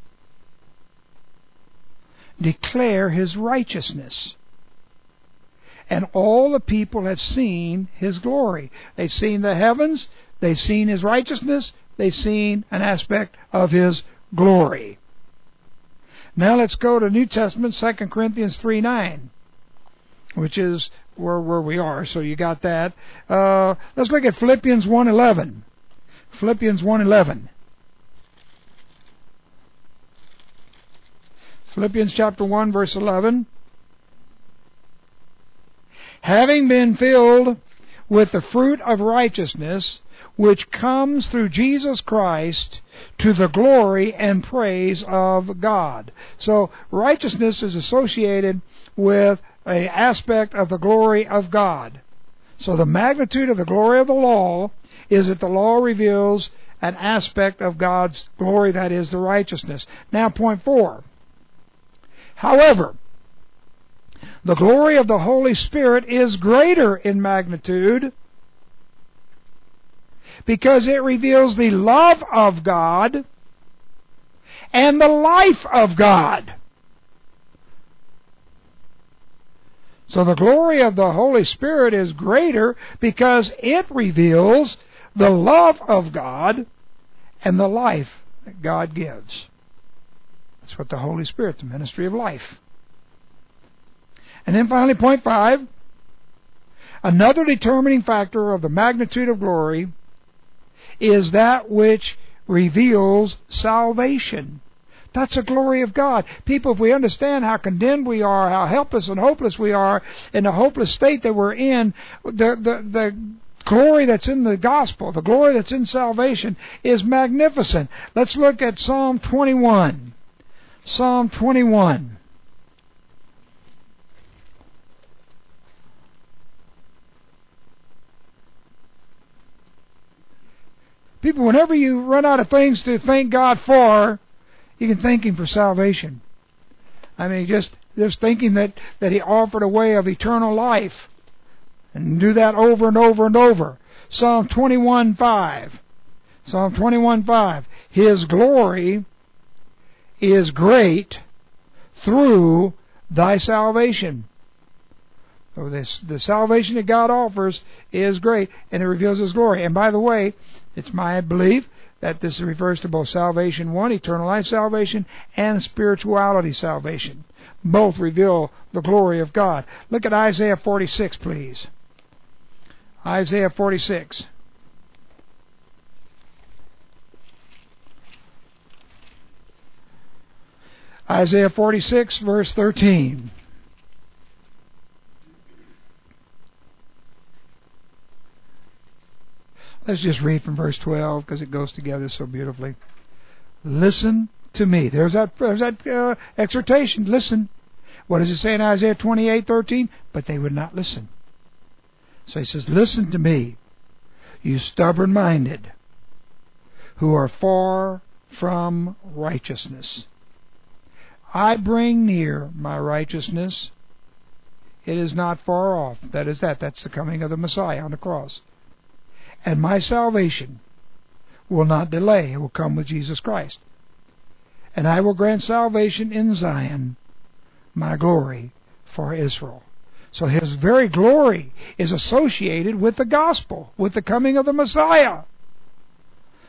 [SPEAKER 1] declare His righteousness, and all the people have seen His glory. They've seen the heavens, they've seen His righteousness, they've seen an aspect of His glory. Now let's go to New Testament, 2 Corinthians 3:9, which is where we are, so you got that. Let's look at Philippians 1:11. Philippians 1:11. Philippians chapter 1, verse 11. Having been filled with the fruit of righteousness, which comes through Jesus Christ, to the glory and praise of God. So righteousness is associated with an aspect of the glory of God. So the magnitude of the glory of the law is that the law reveals an aspect of God's glory, that is, the righteousness. Now, point 4. However, the glory of the Holy Spirit is greater in magnitude because it reveals the love of God and the life of God. So the glory of the Holy Spirit is greater because it reveals the love of God and the life that God gives. That's what the Holy Spirit, the ministry of life. And then finally, point 5, another determining factor of the magnitude of glory is that which reveals salvation. That's the glory of God. People, if we understand how condemned we are, how helpless and hopeless we are, in the hopeless state that we're in, the glory that's in the gospel, the glory that's in salvation is magnificent. Let's look at Psalm 21. Psalm 21. People, whenever you run out of things to thank God for, you can thank Him for salvation. I mean, just thinking that He offered a way of eternal life. And do that over and over and over. Psalm 21:5. Psalm 21:5. His glory is great through thy salvation. So the salvation that God offers is great, and it reveals His glory. And by the way, it's my belief that this refers to both salvation 1, eternal life salvation, and spirituality salvation. Both reveal the glory of God. Look at Isaiah 46, please. Isaiah 46. Isaiah 46, verse 13. Let's just read from verse 12 because it goes together so beautifully. Listen to me. There's that exhortation. Listen. What does it say in Isaiah 28:13? But they would not listen. So he says, listen to me, you stubborn-minded, who are far from righteousness. I bring near my righteousness. It is not far off. That's the coming of the Messiah on the cross. And my salvation will not delay. It will come with Jesus Christ. And I will grant salvation in Zion, my glory for Israel. So His very glory is associated with the gospel, with the coming of the Messiah.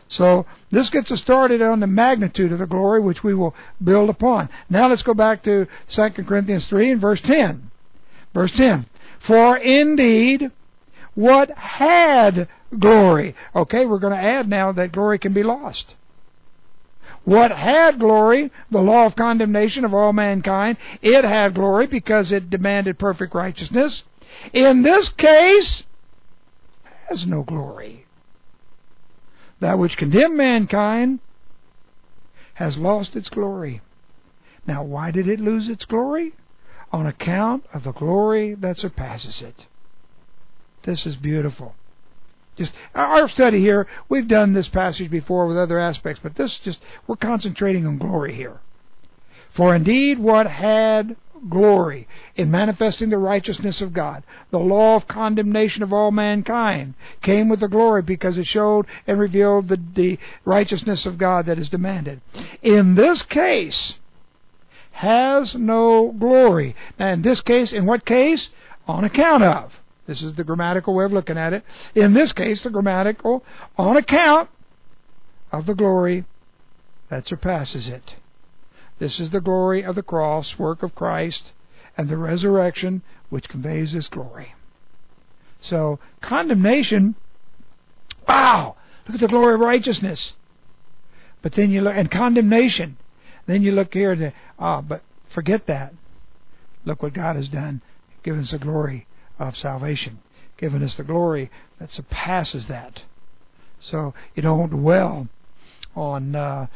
[SPEAKER 1] So this gets us started on the magnitude of the glory, which we will build upon. Now let's go back to 2 Corinthians 3 and verse 10. Verse 10. For indeed, what had glory? Okay, we're going to add now that glory can be lost. What had glory? The law of condemnation of all mankind. It had glory because it demanded perfect righteousness. In this case, has no glory. That which condemned mankind has lost its glory. Now, why did it lose its glory? On account of the glory that surpasses it. This is beautiful. Just our study here, we've done this passage before with other aspects, but we're concentrating on glory here. For indeed, what had glory in manifesting the righteousness of God, the law of condemnation of all mankind, came with the glory because it showed and revealed the righteousness of God that is demanded. In this case, has no glory. Now, in this case, in what case? On account of. This is the grammatical way of looking at it. In this case, the grammatical, on account of the glory that surpasses it. This is the glory of the cross, work of Christ, and the resurrection, which conveys this glory. So, condemnation, wow, look at the glory of righteousness. But then you look, and condemnation, then you look here, but forget that. Look what God has done, given us the glory of salvation, given us the glory that surpasses that. So, you don't dwell on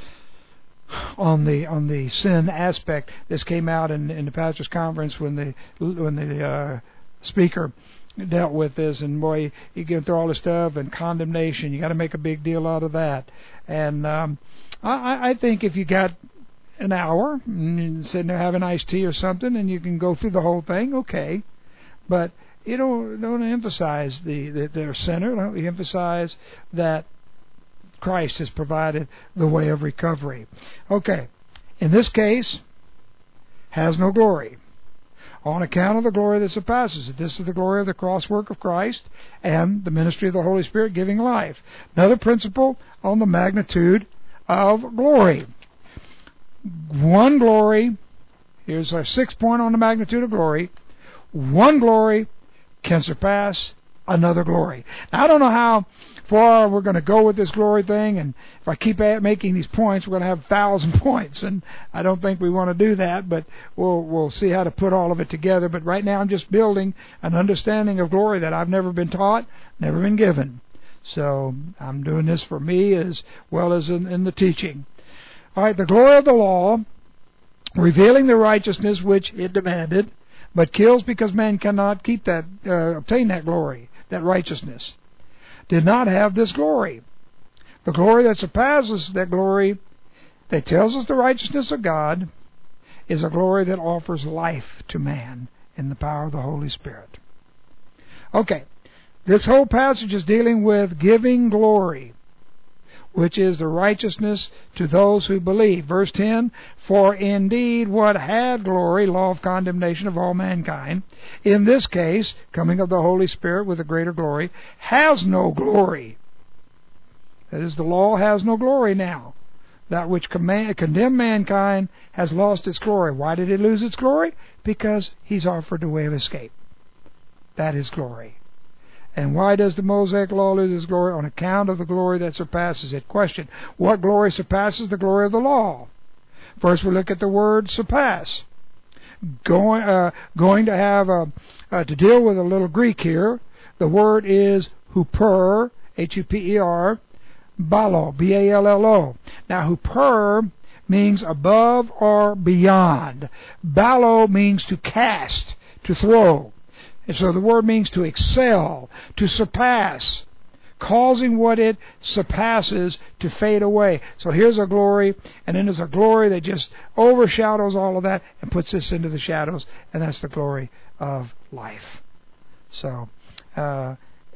[SPEAKER 1] the sin aspect. This came out in the pastor's conference when the speaker dealt with this, and boy, you get through all the stuff and condemnation. You got to make a big deal out of that. And I think if you got an hour and sitting there having iced tea or something, and you can go through the whole thing, okay. But you don't emphasize their sinner. Don't you emphasize that Christ has provided the way of recovery. Okay, in this case, has no glory. On account of the glory that surpasses it. This is the glory of the cross work of Christ and the ministry of the Holy Spirit giving life. Another principle on the magnitude of glory. One glory, here's our 6th point on the magnitude of glory. One glory can surpass another glory. Now, I don't know how far we're going to go with this glory thing, and if I keep making these points, we're going to have 1,000 points, and I don't think we want to do that, but we'll see how to put all of it together. But right now I'm just building an understanding of glory that I've never been taught, never been given. So I'm doing this for me as well as in the teaching. All right, the glory of the law, revealing the righteousness which it demanded, but kills because man cannot keep that, obtain that glory, that righteousness, did not have this glory. The glory that surpasses that glory, that tells us the righteousness of God, is a glory that offers life to man in the power of the Holy Spirit. Okay, this whole passage is dealing with giving glory, which is the righteousness to those who believe. Verse 10, for indeed what had glory, law of condemnation of all mankind, in this case, coming of the Holy Spirit with a greater glory, has no glory. That is, the law has no glory now. That which condemned mankind has lost its glory. Why did it lose its glory? Because He's offered a way of escape. That is glory. And why does the Mosaic law lose its glory? On account of the glory that surpasses it. Question, what glory surpasses the glory of the law? First we look at the word surpass. Going to have to deal with a little Greek here. The word is huper, H-U-P-E-R, balo, B-A-L-L-O. Now huper means above or beyond. Balo means to cast, to throw. And so the word means to excel, to surpass, causing what it surpasses to fade away. So here's a glory, and then there's a glory that just overshadows all of that and puts this into the shadows, and that's the glory of life. So, has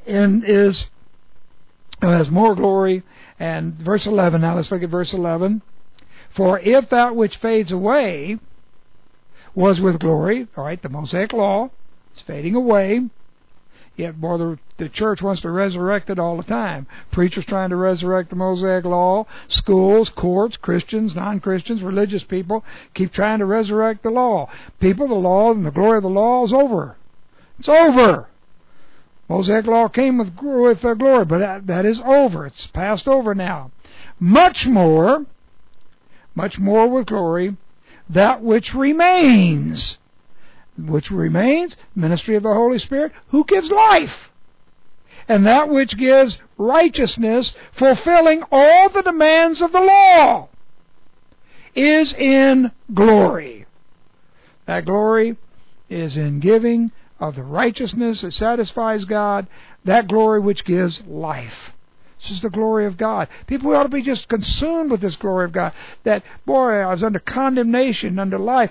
[SPEAKER 1] more glory. And verse 11, now let's look at verse 11. For if that which fades away was with glory, all right, the Mosaic law, it's fading away. Yet, boy, the church wants to resurrect it all the time. Preachers trying to resurrect the Mosaic Law. Schools, courts, Christians, non-Christians, religious people keep trying to resurrect the law. People, the law and the glory of the law is over. It's over. Mosaic Law came with glory, but that is over. It's passed over now. Much more with glory, that which remains. Which remains, ministry of the Holy Spirit, who gives life. And that which gives righteousness, fulfilling all the demands of the law, is in glory. That glory is in giving of the righteousness that satisfies God, that glory which gives life. This is the glory of God. People ought to be just consumed with this glory of God. That, boy, I was under condemnation, under life.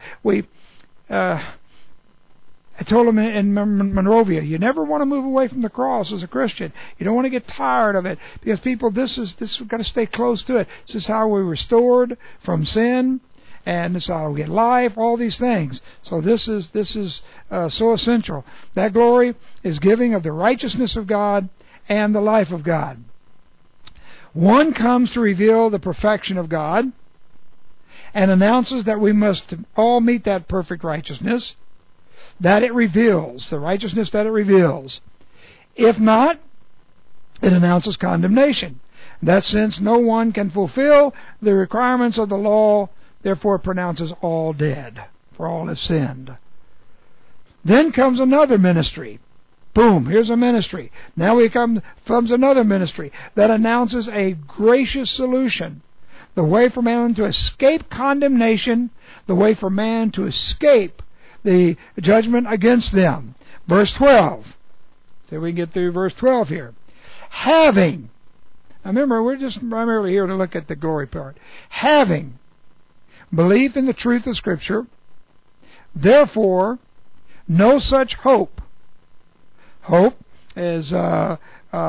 [SPEAKER 1] I told them in Monrovia, you never want to move away from the cross as a Christian. You don't want to get tired of it, because people, we've got to stay close to it. This is how we're restored from sin, and this is how we get life, all these things. So this is so essential. That glory is giving of the righteousness of God and the life of God. One comes to reveal the perfection of God and announces that we must all meet that perfect righteousness that it reveals, the righteousness that it reveals. If not, it announces condemnation. That since no one can fulfill the requirements of the law, therefore it pronounces all dead, for all have sinned. Then comes another ministry. Boom, here's a ministry. Now comes another ministry that announces a gracious solution. The way for man to escape condemnation, the way for man to escape the judgment against them. Verse 12. So we can get through verse 12 here. Having. Now remember, we're just primarily here to look at the glory part. Having belief in the truth of Scripture, therefore, no such hope. Hope is the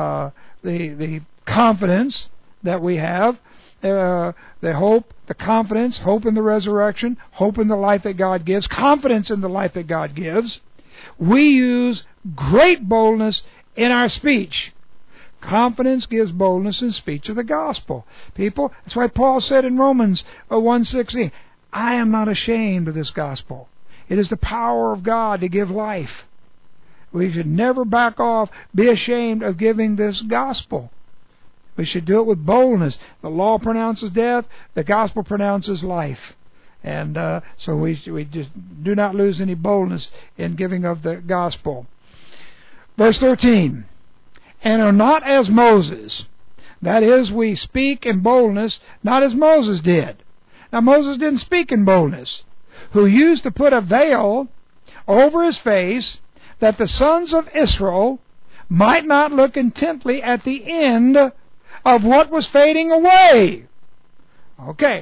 [SPEAKER 1] confidence that we have, the hope, the confidence, hope in the resurrection, hope in the life that God gives, confidence in the life that God gives. We use great boldness in our speech. Confidence gives boldness in speech of the gospel. People, that's why Paul said in Romans 1:16, I am not ashamed of this gospel. It is the power of God to give life. We should never back off, be ashamed of giving this gospel. We should do it with boldness. The law pronounces death, the gospel pronounces life. And so we just do not lose any boldness in giving of the gospel. Verse 13, and are not as Moses. That is, we speak in boldness, not as Moses did. Now Moses didn't speak in boldness, who used to put a veil over his face, that the sons of Israel might not look intently at the end of what was fading away. Okay.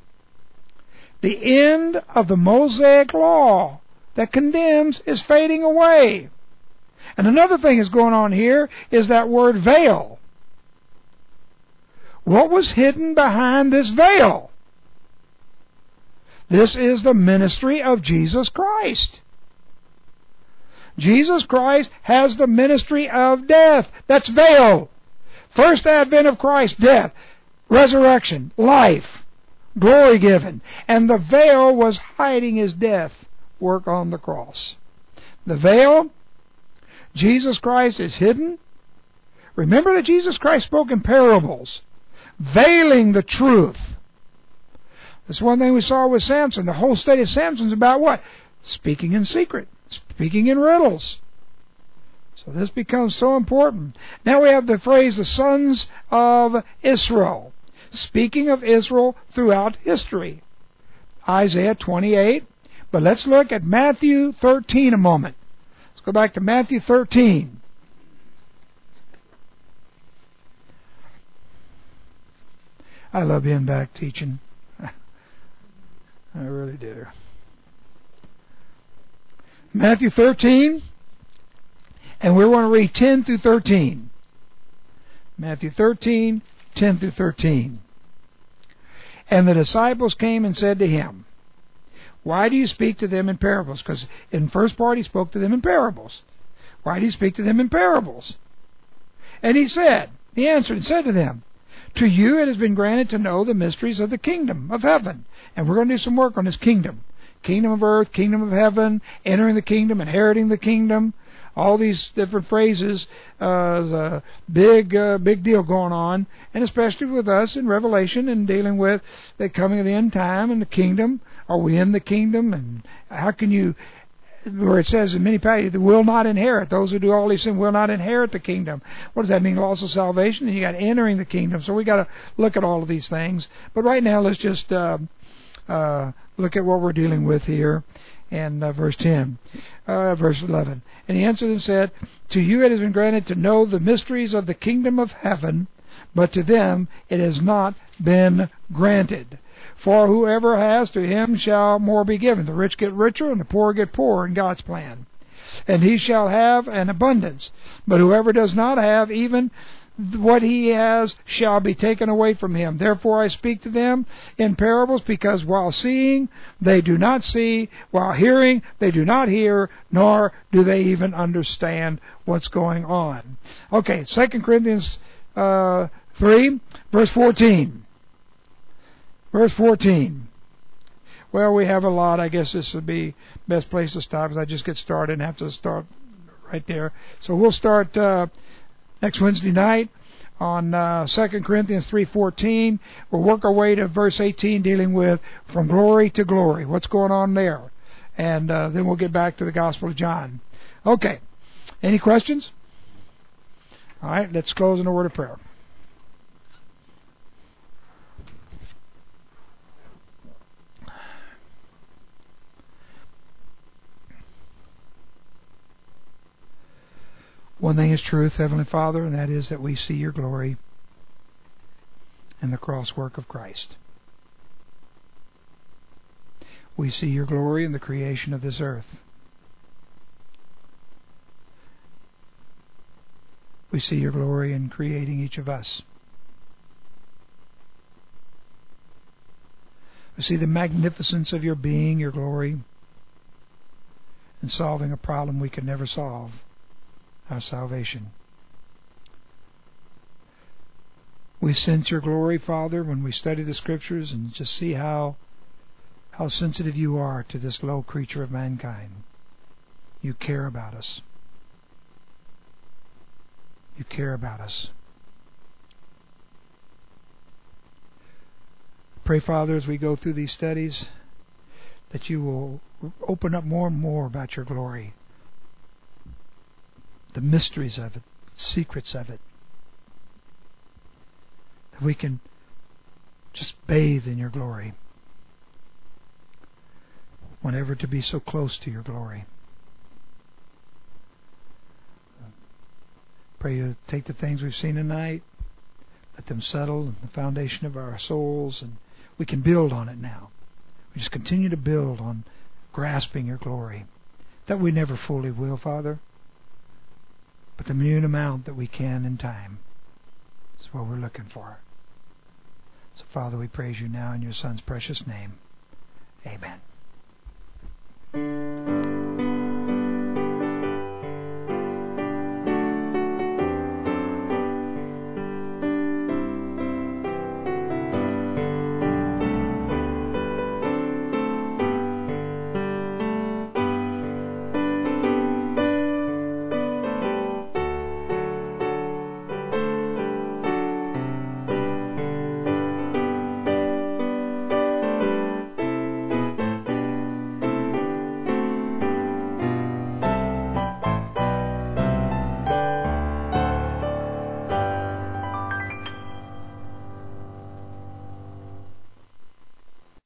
[SPEAKER 1] The end of the Mosaic law that condemns is fading away. And another thing that's going on here is that word veil. What was hidden behind this veil? This is the ministry of Jesus Christ. Jesus Christ has the ministry of death. That's veil. First advent of Christ, death, resurrection, life, glory given. And the veil was hiding his death work on the cross. The veil, Jesus Christ is hidden. Remember that Jesus Christ spoke in parables, veiling the truth. That's one thing we saw with Samson. The whole study of Samson is about what? Speaking in secret. Speaking in riddles. So this becomes so important. Now we have the phrase, the sons of Israel. Speaking of Israel throughout history. Isaiah 28. But let's look at Matthew 13 a moment. Let's go back to Matthew 13. I love being back teaching. I really do. Matthew 13, and we're going to read 10 through 13. Matthew 13, 10 through 13. And the disciples came and said to him, why do you speak to them in parables? Because in the first part he spoke to them in parables. Why did he speak to them in parables? And he answered and said to them, to you it has been granted to know the mysteries of the kingdom of heaven. And we're going to do some work on this kingdom. Kingdom of earth, kingdom of heaven, entering the kingdom, inheriting the kingdom. All these different phrases. There's a big deal going on. And especially with us in Revelation and dealing with the coming of the end time and the kingdom. Are we in the kingdom? And how can you... Where it says in many passages, they will not inherit. Those who do all these things will not inherit the kingdom. What does that mean? Loss of salvation? And you got entering the kingdom. So we got to look at all of these things. But right now, let's just look at what we're dealing with here in verse 11. And he answered and said, to you it has been granted to know the mysteries of the kingdom of heaven, but to them it has not been granted. For whoever has, to him shall more be given. The rich get richer, and the poor get poorer in God's plan. And he shall have an abundance. But whoever does not have, even what he has shall be taken away from him. Therefore I speak to them in parables, because while seeing, they do not see, while hearing, they do not hear, nor do they even understand what's going on. Okay, 2 Corinthians 3, verse 14. Verse 14. Well, we have a lot. I guess this would be best place to stop, because I just get started and have to start right there. So we'll start next Wednesday night on 2 Corinthians 3:14. We'll work our way to verse 18, dealing with from glory to glory. What's going on there? And then we'll get back to the Gospel of John. Okay. Any questions? All right. Let's close in a word of prayer. One thing is truth, Heavenly Father, and that is that we see your glory in the cross work of Christ. We see your glory in the creation of this earth. We see your glory in creating each of us. We see the magnificence of your being, your glory, in solving a problem we could never solve. Our salvation. We sense your glory, Father, when we study the Scriptures and just see how sensitive you are to this low creature of mankind. You care about us. You care about us. Pray, Father, as we go through these studies, that you will open up more and more about your glory. The mysteries of it, secrets of it. That we can just bathe in your glory. Want ever to be so close to your glory. Pray you take the things we've seen tonight, let them settle in the foundation of our souls, and we can build on it now. We just continue to build on grasping your glory. That we never fully will, Father, but the minute amount that we can in time is what we're looking for. So, Father, we praise you now in your Son's precious name. Amen.